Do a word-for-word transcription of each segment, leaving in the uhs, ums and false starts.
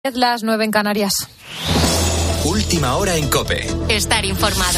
Las nueve en Canarias. Última hora en COPE. Estar informado.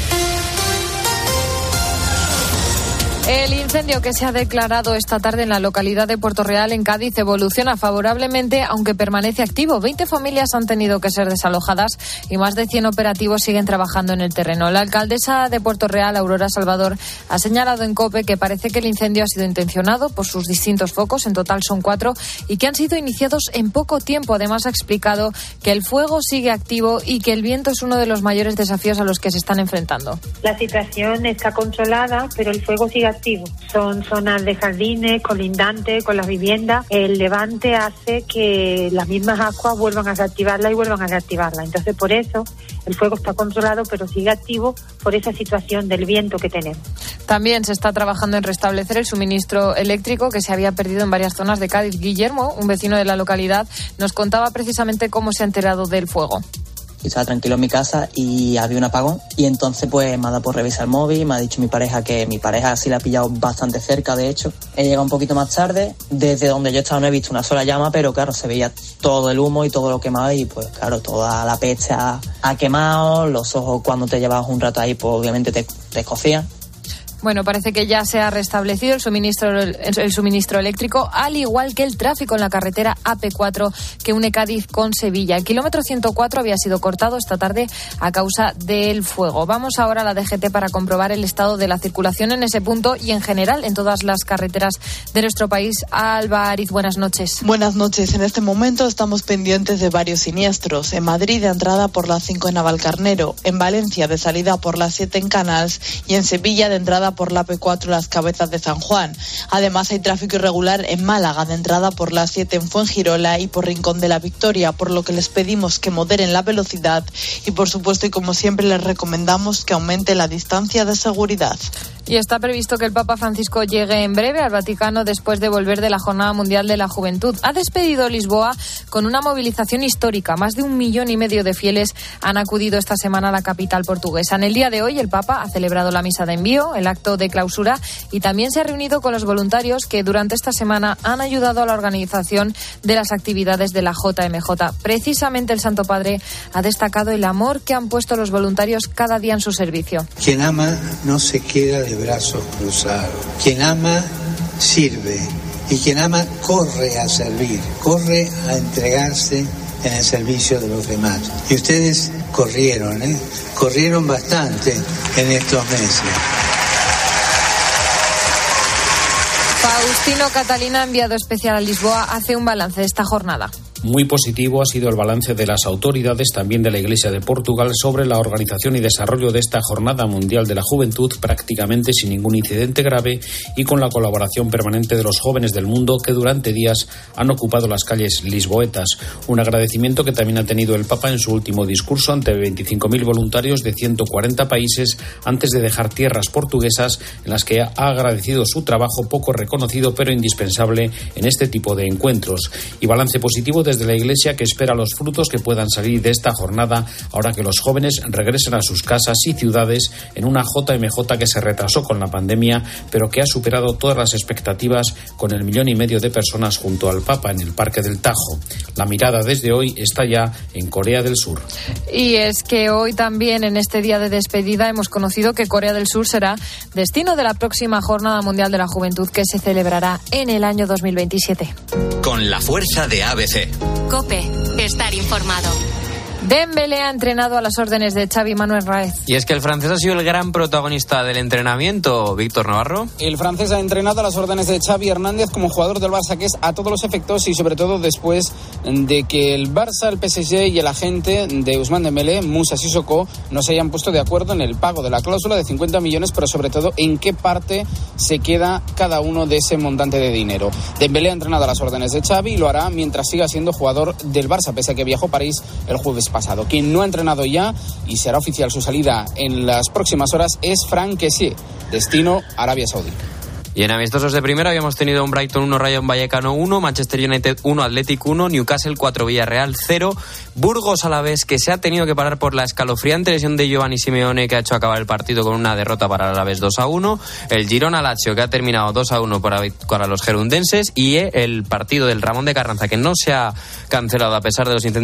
El incendio que se ha declarado esta tarde en la localidad de Puerto Real, en Cádiz, evoluciona favorablemente, aunque permanece activo. veinte familias han tenido que ser desalojadas y más de cien operativos siguen trabajando en el terreno. La alcaldesa de Puerto Real, Aurora Salvador, ha señalado en COPE que parece que el incendio ha sido intencionado por sus distintos focos, en total son cuatro, y que han sido iniciados en poco tiempo. Además, ha explicado que el fuego sigue activo y que el viento es uno de los mayores desafíos a los que se están enfrentando. La situación está controlada, pero el fuego sigue activo. Son zonas de jardines, colindantes con las viviendas. El levante hace que las mismas aguas vuelvan a reactivarla y vuelvan a reactivarla. Entonces, por eso, el fuego está controlado, pero sigue activo por esa situación del viento que tenemos. También se está trabajando en restablecer el suministro eléctrico que se había perdido en varias zonas de Cádiz. Guillermo, un vecino de la localidad, nos contaba precisamente cómo se ha enterado del fuego. Estaba tranquilo en mi casa y había un apagón y entonces pues me ha dado por revisar el móvil, me ha dicho mi pareja que mi pareja sí la ha pillado bastante cerca, de hecho. He llegado un poquito más tarde, desde donde yo estaba no he visto una sola llama, pero claro, se veía todo el humo y todo lo quemado y pues claro, toda la peste ha, ha quemado, los ojos cuando te llevabas un rato ahí pues obviamente te, te escocían. Bueno, parece que ya se ha restablecido el suministro, el suministro eléctrico, al igual que el tráfico en la carretera A P cuatro que une Cádiz con Sevilla. El kilómetro ciento cuatro había sido cortado esta tarde a causa del fuego. Vamos ahora a la D G T para comprobar el estado de la circulación en ese punto y en general en todas las carreteras de nuestro país. Alba Ariz, buenas noches. Buenas noches. En este momento estamos pendientes de varios siniestros. En Madrid, de entrada por la cinco en Navalcarnero. En Valencia, de salida por la siete en Canals. Y en Sevilla, de entrada por la A P cuatro Las Cabezas de San Juan. Además hay tráfico irregular en Málaga, de entrada por la siete en Fuengirola y por Rincón de la Victoria, por lo que les pedimos que moderen la velocidad y por supuesto y como siempre les recomendamos que aumente la distancia de seguridad. Y está previsto que el Papa Francisco llegue en breve al Vaticano después de volver de la Jornada Mundial de la Juventud. Ha despedido Lisboa con una movilización histórica. Más de un millón y medio de fieles han acudido esta semana a la capital portuguesa. En el día de hoy, el Papa ha celebrado la misa de envío, el acto de clausura y también se ha reunido con los voluntarios que durante esta semana han ayudado a la organización de las actividades de la J M J. Precisamente el Santo Padre ha destacado el amor que han puesto los voluntarios cada día en su servicio. Quien ama no se queda de brazos cruzados. Quien ama sirve y quien ama corre a servir, corre a entregarse en el servicio de los demás. Y ustedes corrieron, ¿eh? Corrieron bastante en estos meses. Faustino Catalina, enviado especial a Lisboa, hace un balance de esta jornada. Muy positivo ha sido el balance de las autoridades, también de la Iglesia de Portugal, sobre la organización y desarrollo de esta Jornada Mundial de la Juventud, prácticamente sin ningún incidente grave y con la colaboración permanente de los jóvenes del mundo que durante días han ocupado las calles lisboetas. Un agradecimiento que también ha tenido el Papa en su último discurso ante veinticinco mil voluntarios de ciento cuarenta países antes de dejar tierras portuguesas, en las que ha agradecido su trabajo poco reconocido pero indispensable en este tipo de encuentros. Y balance positivo desde de la Iglesia, que espera los frutos que puedan salir de esta jornada ahora que los jóvenes regresen a sus casas y ciudades en una J M J que se retrasó con la pandemia pero que ha superado todas las expectativas con el millón y medio de personas junto al Papa en el Parque del Tajo. La mirada desde hoy está ya en Corea del Sur. Y es que hoy también, en este día de despedida, hemos conocido que Corea del Sur será destino de la próxima Jornada Mundial de la Juventud que se celebrará en el año dos mil veintisiete. Con la fuerza de A B C. COPE, estar informado. Dembélé ha entrenado a las órdenes de Xavi Manuel Raez. Y es que el francés ha sido el gran protagonista del entrenamiento. Víctor Navarro. El francés ha entrenado a las órdenes de Xavi Hernández como jugador del Barça, que es a todos los efectos y sobre todo después de que el Barça, el P S G y el agente de Ousmane Dembélé, Moussa Sissoko, no se hayan puesto de acuerdo en el pago de la cláusula de cincuenta millones, pero sobre todo en qué parte se queda cada uno de ese montante de dinero. Dembélé ha entrenado a las órdenes de Xavi y lo hará mientras siga siendo jugador del Barça, pese a que viajó a París el jueves pasado. Quien no ha entrenado ya y será oficial su salida en las próximas horas es Franck Kessié, destino Arabia Saudí. Y en amistosos de primera habíamos tenido un Brighton uno, Rayo Vallecano uno, Manchester United uno, Athletic uno, Newcastle cuatro, Villarreal cero, Burgos Alavés, que se ha tenido que parar por la escalofriante lesión de Giovanni Simeone, que ha hecho acabar el partido con una derrota para el Alavés dos a uno, el Girona Lazio, que ha terminado dos a uno para, para los gerundenses, y el partido del Ramón de Carranza, que no se ha cancelado a pesar de los incendios